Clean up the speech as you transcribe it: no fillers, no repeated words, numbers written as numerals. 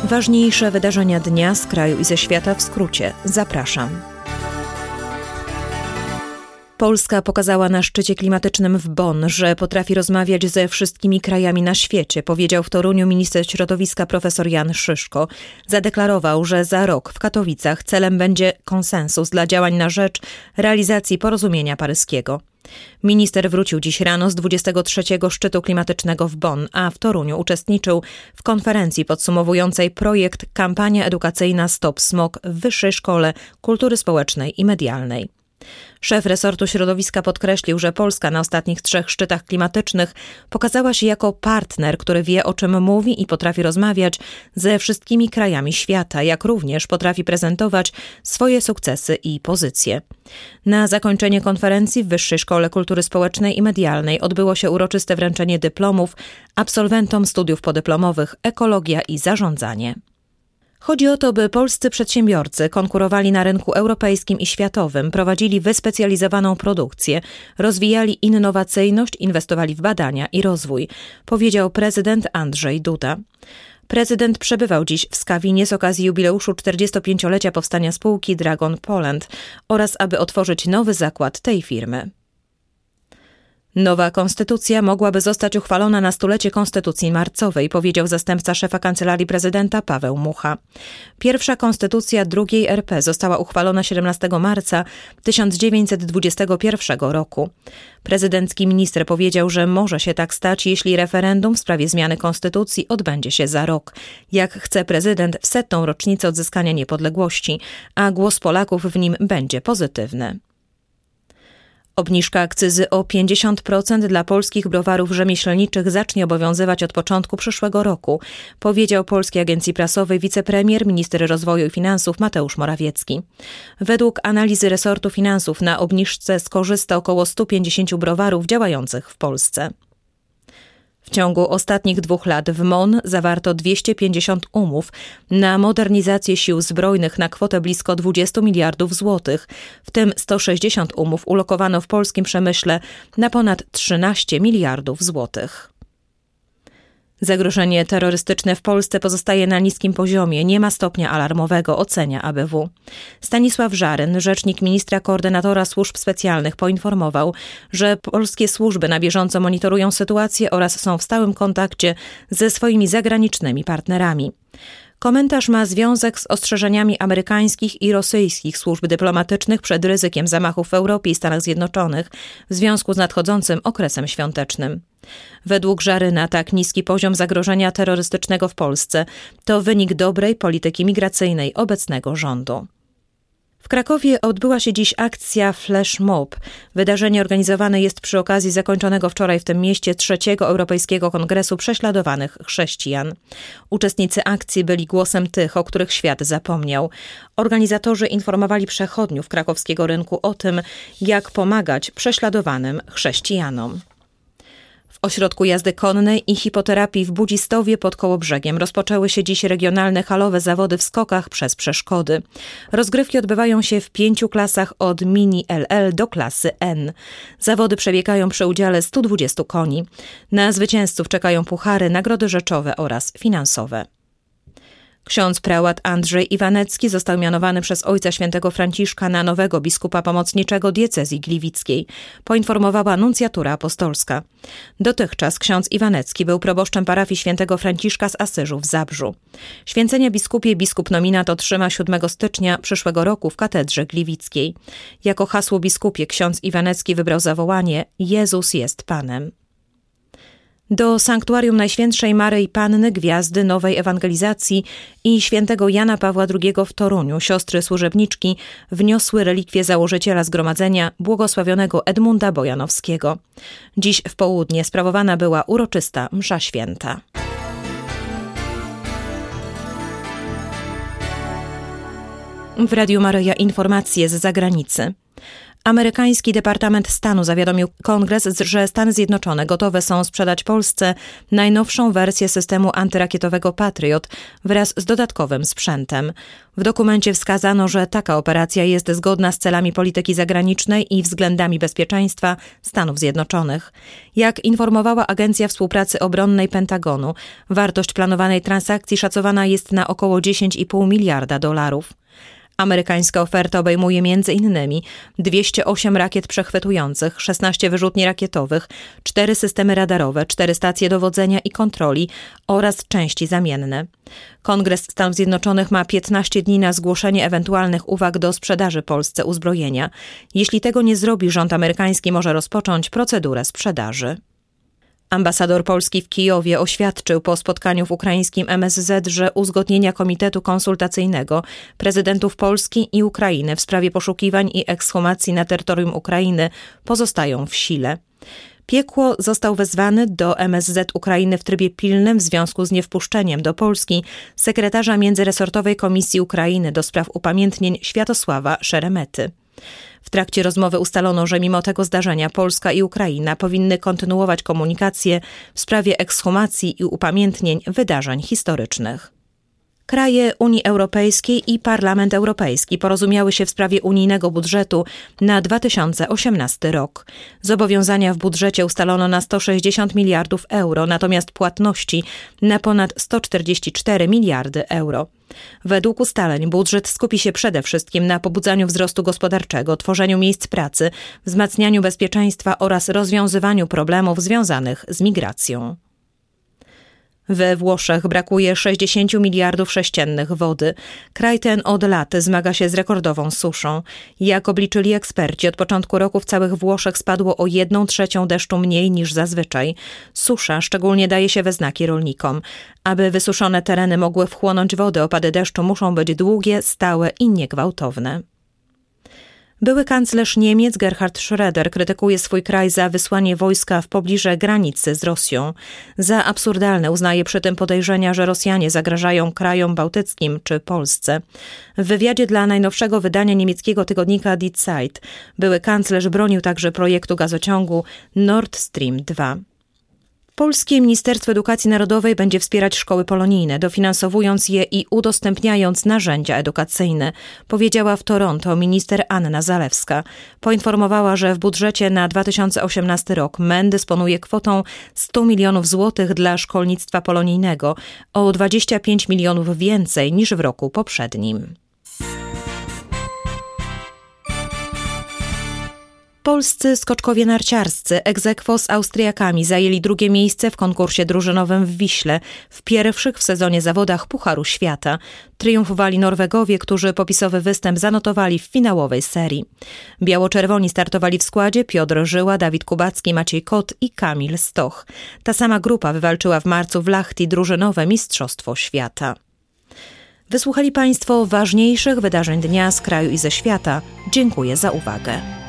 Ważniejsze wydarzenia dnia z kraju i ze świata w skrócie. Zapraszam. Polska pokazała na szczycie klimatycznym w Bonn, że potrafi rozmawiać ze wszystkimi krajami na świecie, powiedział w Toruniu minister środowiska profesor Jan Szyszko. Zadeklarował, że za rok w Katowicach celem będzie konsensus dla działań na rzecz realizacji porozumienia paryskiego. Minister wrócił dziś rano z 23. szczytu klimatycznego w Bonn, a w Toruniu uczestniczył w konferencji podsumowującej projekt Kampania edukacyjna Stop Smog w Wyższej Szkole Kultury Społecznej i Medialnej. Szef resortu środowiska podkreślił, że Polska na ostatnich 3 szczytach klimatycznych pokazała się jako partner, który wie, o czym mówi i potrafi rozmawiać ze wszystkimi krajami świata, jak również potrafi prezentować swoje sukcesy i pozycje. Na zakończenie konferencji w Wyższej Szkole Kultury Społecznej i Medialnej odbyło się uroczyste wręczenie dyplomów absolwentom studiów podyplomowych Ekologia i Zarządzanie. Chodzi o to, by polscy przedsiębiorcy konkurowali na rynku europejskim i światowym, prowadzili wyspecjalizowaną produkcję, rozwijali innowacyjność, inwestowali w badania i rozwój, powiedział prezydent Andrzej Duda. Prezydent przebywał dziś w Skawinie z okazji jubileuszu 45-lecia powstania spółki Dragon Poland oraz aby otworzyć nowy zakład tej firmy. Nowa konstytucja mogłaby zostać uchwalona na 100-lecie konstytucji marcowej, powiedział zastępca szefa Kancelarii Prezydenta Paweł Mucha. Pierwsza konstytucja II RP została uchwalona 17 marca 1921 roku. Prezydencki minister powiedział, że może się tak stać, jeśli referendum w sprawie zmiany konstytucji odbędzie się za rok, jak chce prezydent w 100. rocznicę odzyskania niepodległości, a głos Polaków w nim będzie pozytywny. Obniżka akcyzy o 50% dla polskich browarów rzemieślniczych zacznie obowiązywać od początku przyszłego roku, powiedział Polskiej Agencji Prasowej wicepremier, minister rozwoju i finansów Mateusz Morawiecki. Według analizy resortu finansów na obniżce skorzysta około 150 browarów działających w Polsce. W ciągu ostatnich 2 lat w MON zawarto 250 umów na modernizację sił zbrojnych na kwotę blisko 20 miliardów złotych, w tym 160 umów ulokowano w polskim przemyśle na ponad 13 miliardów złotych. Zagrożenie terrorystyczne w Polsce pozostaje na niskim poziomie, nie ma stopnia alarmowego, ocenia ABW. Stanisław Żaryn, rzecznik ministra koordynatora służb specjalnych, poinformował, że polskie służby na bieżąco monitorują sytuację oraz są w stałym kontakcie ze swoimi zagranicznymi partnerami. Komentarz ma związek z ostrzeżeniami amerykańskich i rosyjskich służb dyplomatycznych przed ryzykiem zamachów w Europie i Stanach Zjednoczonych w związku z nadchodzącym okresem świątecznym. Według Żaryna tak niski poziom zagrożenia terrorystycznego w Polsce to wynik dobrej polityki migracyjnej obecnego rządu. W Krakowie odbyła się dziś akcja Flash Mob. Wydarzenie organizowane jest przy okazji zakończonego wczoraj w tym mieście 3. Europejskiego Kongresu Prześladowanych Chrześcijan. Uczestnicy akcji byli głosem tych, o których świat zapomniał. Organizatorzy informowali przechodniów krakowskiego rynku o tym, jak pomagać prześladowanym chrześcijanom. W ośrodku jazdy konnej i hipoterapii w Budzistowie pod Kołobrzegiem rozpoczęły się dziś regionalne halowe zawody w skokach przez przeszkody. Rozgrywki odbywają się w 5 klasach od mini LL do klasy N. Zawody przebiegają przy udziale 120 koni. Na zwycięzców czekają puchary, nagrody rzeczowe oraz finansowe. Ksiądz prałat Andrzej Iwanecki został mianowany przez ojca świętego Franciszka na nowego biskupa pomocniczego diecezji gliwickiej, poinformowała nuncjatura apostolska. Dotychczas ksiądz Iwanecki był proboszczem parafii świętego Franciszka z Asyżu w Zabrzu. Święcenie biskupie biskup nominat otrzyma 7 stycznia przyszłego roku w katedrze gliwickiej. Jako hasło biskupie ksiądz Iwanecki wybrał zawołanie „Jezus jest Panem”. Do sanktuarium Najświętszej Maryi Panny Gwiazdy Nowej Ewangelizacji i świętego Jana Pawła II w Toruniu siostry służebniczki wniosły relikwie założyciela zgromadzenia błogosławionego Edmunda Bojanowskiego. Dziś w południe sprawowana była uroczysta msza święta. W Radiu Maryja informacje z zagranicy. Amerykański Departament Stanu zawiadomił Kongres, że Stany Zjednoczone gotowe są sprzedać Polsce najnowszą wersję systemu antyrakietowego Patriot wraz z dodatkowym sprzętem. W dokumencie wskazano, że taka operacja jest zgodna z celami polityki zagranicznej i względami bezpieczeństwa Stanów Zjednoczonych. Jak informowała Agencja Współpracy Obronnej Pentagonu, wartość planowanej transakcji szacowana jest na około $10,5 miliarda. Amerykańska oferta obejmuje m.in. 208 rakiet przechwytujących, 16 wyrzutni rakietowych, 4 systemy radarowe, 4 stacje dowodzenia i kontroli oraz części zamienne. Kongres Stanów Zjednoczonych ma 15 dni na zgłoszenie ewentualnych uwag do sprzedaży Polsce uzbrojenia. Jeśli tego nie zrobi, rząd amerykański może rozpocząć procedurę sprzedaży. Ambasador Polski w Kijowie oświadczył po spotkaniu w ukraińskim MSZ, że uzgodnienia Komitetu Konsultacyjnego prezydentów Polski i Ukrainy w sprawie poszukiwań i ekshumacji na terytorium Ukrainy pozostają w sile. Piekło został wezwany do MSZ Ukrainy w trybie pilnym w związku z niewpuszczeniem do Polski sekretarza Międzyresortowej Komisji Ukrainy do spraw upamiętnień Światosława Szeremety. W trakcie rozmowy ustalono, że mimo tego zdarzenia Polska i Ukraina powinny kontynuować komunikację w sprawie ekshumacji i upamiętnień wydarzeń historycznych. Kraje Unii Europejskiej i Parlament Europejski porozumiały się w sprawie unijnego budżetu na 2018 rok. Zobowiązania w budżecie ustalono na 160 miliardów euro, natomiast płatności na ponad 144 miliardy euro. Według ustaleń budżet skupi się przede wszystkim na pobudzaniu wzrostu gospodarczego, tworzeniu miejsc pracy, wzmacnianiu bezpieczeństwa oraz rozwiązywaniu problemów związanych z migracją. We Włoszech brakuje 60 miliardów sześciennych wody. Kraj ten od lat zmaga się z rekordową suszą. Jak obliczyli eksperci, od początku roku w całych Włoszech spadło o 1/3 deszczu mniej niż zazwyczaj. Susza szczególnie daje się we znaki rolnikom. Aby wysuszone tereny mogły wchłonąć wodę, opady deszczu muszą być długie, stałe i niegwałtowne. Były kanclerz Niemiec Gerhard Schröder krytykuje swój kraj za wysłanie wojska w pobliże granicy z Rosją. Za absurdalne uznaje przy tym podejrzenia, że Rosjanie zagrażają krajom bałtyckim czy Polsce. W wywiadzie dla najnowszego wydania niemieckiego tygodnika Die Zeit były kanclerz bronił także projektu gazociągu Nord Stream 2. Polskie Ministerstwo Edukacji Narodowej będzie wspierać szkoły polonijne, dofinansowując je i udostępniając narzędzia edukacyjne, powiedziała w Toronto minister Anna Zalewska. Poinformowała, że w budżecie na 2018 rok MEN dysponuje kwotą 100 milionów złotych dla szkolnictwa polonijnego, o 25 milionów więcej niż w roku poprzednim. Polscy skoczkowie narciarscy ex aequo z Austriakami zajęli drugie miejsce w konkursie drużynowym w Wiśle w pierwszych w sezonie zawodach Pucharu Świata. Triumfowali Norwegowie, którzy popisowy występ zanotowali w finałowej serii. Biało-czerwoni startowali w składzie Piotr Żyła, Dawid Kubacki, Maciej Kot i Kamil Stoch. Ta sama grupa wywalczyła w marcu w Lahti drużynowe Mistrzostwo Świata. Wysłuchali Państwo ważniejszych wydarzeń dnia z kraju i ze świata. Dziękuję za uwagę.